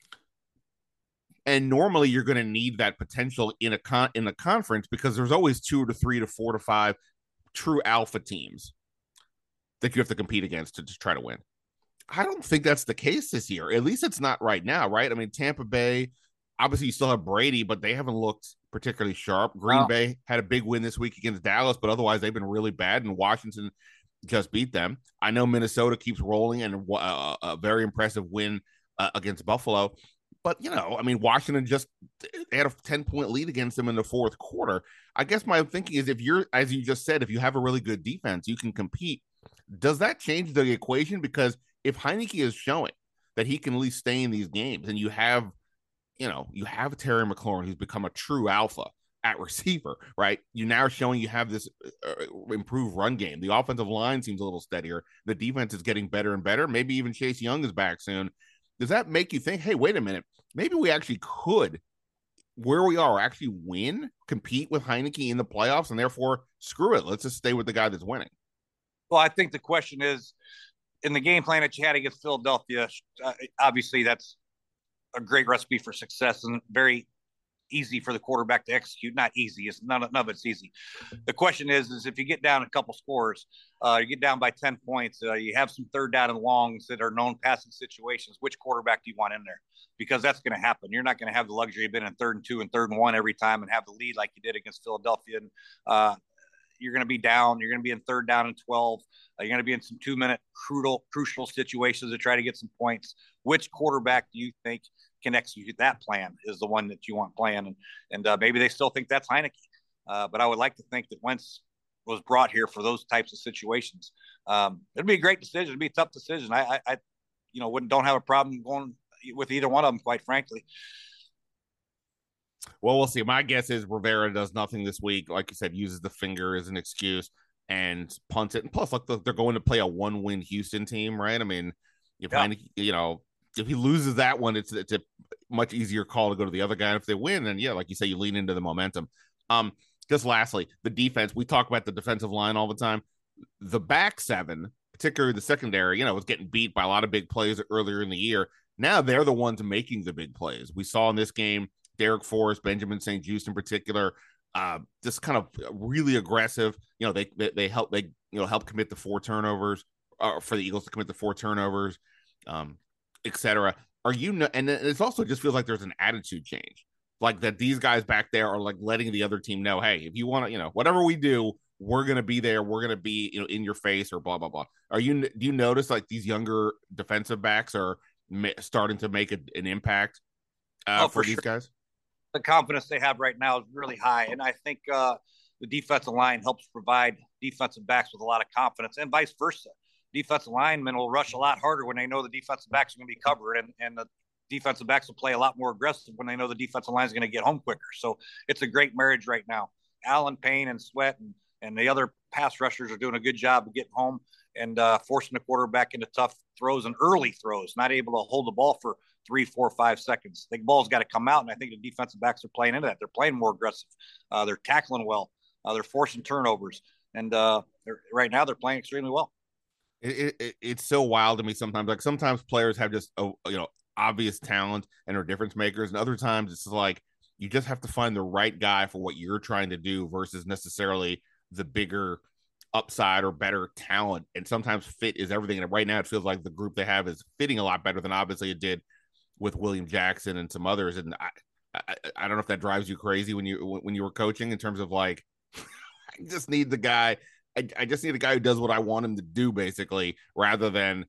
And normally you're going to need that potential in a conference because there's always 2 to 3 to 4 to 5 true alpha teams that you have to compete against to try to win. I don't think that's the case this year. At least it's not right now, right? I mean, Tampa Bay, obviously you still have Brady, but they haven't looked particularly sharp. Green Bay had a big win this week against Dallas, but otherwise they've been really bad, and Washington just beat them. I know Minnesota keeps rolling, and a very impressive win against Buffalo. But, I mean, Washington just had a 10-point lead against them in the fourth quarter. I guess my thinking is, if you're, as you just said, if you have a really good defense, you can compete. Does that change the equation? Because if Heinicke is showing that he can at least stay in these games, and you have Terry McLaurin, who's become a true alpha at receiver, right? You now are showing you have this improved run game. The offensive line seems a little steadier. The defense is getting better and better. Maybe even Chase Young is back soon. Does that make you think, hey, wait a minute, maybe we actually could, where we are, actually compete with Heinicke in the playoffs, and therefore, screw it, let's just stay with the guy that's winning? Well, I think the question is, in the game plan that you had against Philadelphia, obviously that's a great recipe for success and very easy for the quarterback to execute. Not easy. It's none of it's easy. The question is if you get down a couple scores, you get down by 10 points, you have some third down and longs that are known passing situations, which quarterback do you want in there? Because that's going to happen. You're not going to have the luxury of being in 3rd and 2 and 3rd and 1 every time and have the lead like you did against Philadelphia. And you're going to be down. You're going to be in 3rd down and 12. You're going to be in some 2-minute crucial situations to try to get some points. Which quarterback do you think can execute that plan is the one that you want playing? And maybe they still think that's Heinicke. But I would like to think that Wentz was brought here for those types of situations. It'd be a great decision. It'd be a tough decision. I don't have a problem going with either one of them, quite frankly. Well, we'll see. My guess is Rivera does nothing this week. Like you said, uses the finger as an excuse and punts it. And plus, look, they're going to play a 1-win Houston team, right? I mean, if he loses that one, it's a much easier call to go to the other guy. If they win, then like you say, you lean into the momentum. Just lastly, the defense. We talk about the defensive line all the time. The back seven, particularly the secondary, was getting beat by a lot of big plays earlier in the year. Now they're the ones making the big plays. We saw in this game, Derek Forrest, Benjamin St-Juste in particular, just kind of really aggressive. They help commit the 4 turnovers, for the Eagles to commit the 4 turnovers, etc. And it also just feels like there's an attitude change, like that these guys back there are like letting the other team know, hey, if you want to, whatever we do, we're going to be there. We're going to be, in your face, or blah, blah, blah. Do you notice like these younger defensive backs are starting to make an impact for these guys? The confidence they have right now is really high. And I think the defensive line helps provide defensive backs with a lot of confidence, and vice versa. Defensive linemen will rush a lot harder when they know the defensive backs are going to be covered, and the defensive backs will play a lot more aggressive when they know the defensive line is going to get home quicker. So it's a great marriage right now. Allen Payne and Sweat and the other pass rushers are doing a good job of getting home and forcing the quarterback into tough throws and early throws, not able to hold the ball for 3, 4, 5 seconds. The ball's got to come out, and I think the defensive backs are playing into that. They're playing more aggressive. They're tackling well. They're forcing turnovers. And right now they're playing extremely well. It's so wild to me sometimes. Like, sometimes players have just obvious talent and are difference makers, and other times it's like you just have to find the right guy for what you're trying to do versus necessarily the bigger upside or better talent. And sometimes fit is everything. And right now it feels like the group they have is fitting a lot better than obviously it did with William Jackson and some others. And I don't know if that drives you crazy when you were coaching, in terms of like, I just need the guy. I just need a guy who does what I want him to do, basically, rather than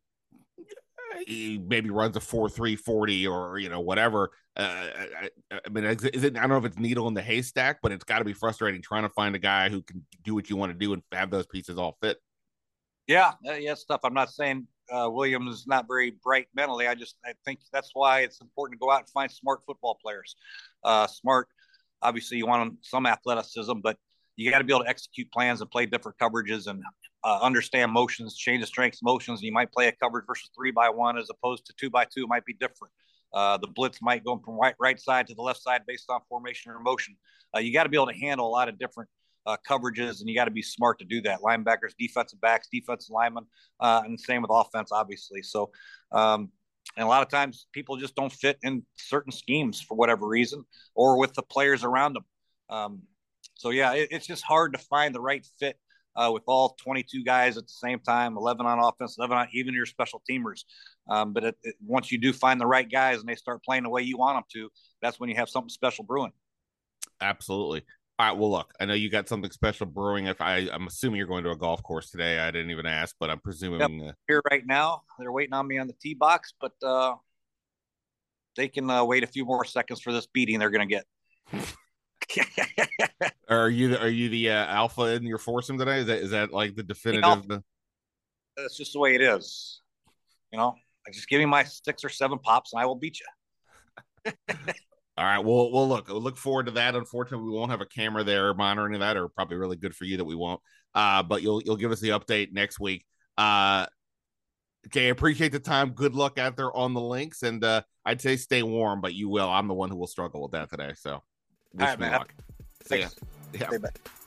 he maybe runs a 4.3 40 or whatever. I mean, is it? I don't know if it's needle in the haystack, but it's got to be frustrating trying to find a guy who can do what you want to do and have those pieces all fit. Yeah, stuff. I'm not saying Williams is not very bright mentally. I think that's why it's important to go out and find smart football players. Smart, obviously, you want some athleticism, but you got to be able to execute plans and play different coverages and understand motions, change of strengths, motions. You might play a coverage versus 3-by-1 as opposed to 2-by-2. It might be different. The blitz might go from right side to the left side based on formation or motion. You got to be able to handle a lot of different coverages, and you got to be smart to do that. Linebackers, defensive backs, defensive linemen, and the same with offense, obviously. So, and a lot of times people just don't fit in certain schemes for whatever reason, or with the players around them. So yeah, it's just hard to find the right fit with all 22 guys at the same time, 11 on offense, 11 on even your special teamers. But once you do find the right guys and they start playing the way you want them to, that's when you have something special brewing. Absolutely. All right. Well, look, I know you got something special brewing. I'm assuming you're going to a golf course today. I didn't even ask, but I'm presuming here right now. They're waiting on me on the tee box, but they can wait a few more seconds for this beating they're going to get. Are you the alpha in your foursome today? Is that like the definitive? That's just the way it is. Just give me my 6 or 7 pops and I will beat you. All right. We'll look forward to that. Unfortunately, we won't have a camera there monitoring that, or probably really good for you that we won't. But you'll give us the update next week. Jay, appreciate the time. Good luck out there on the links, and I'd say stay warm, but you will. I'm the one who will struggle with that today. So wish me luck. See ya. Yeah.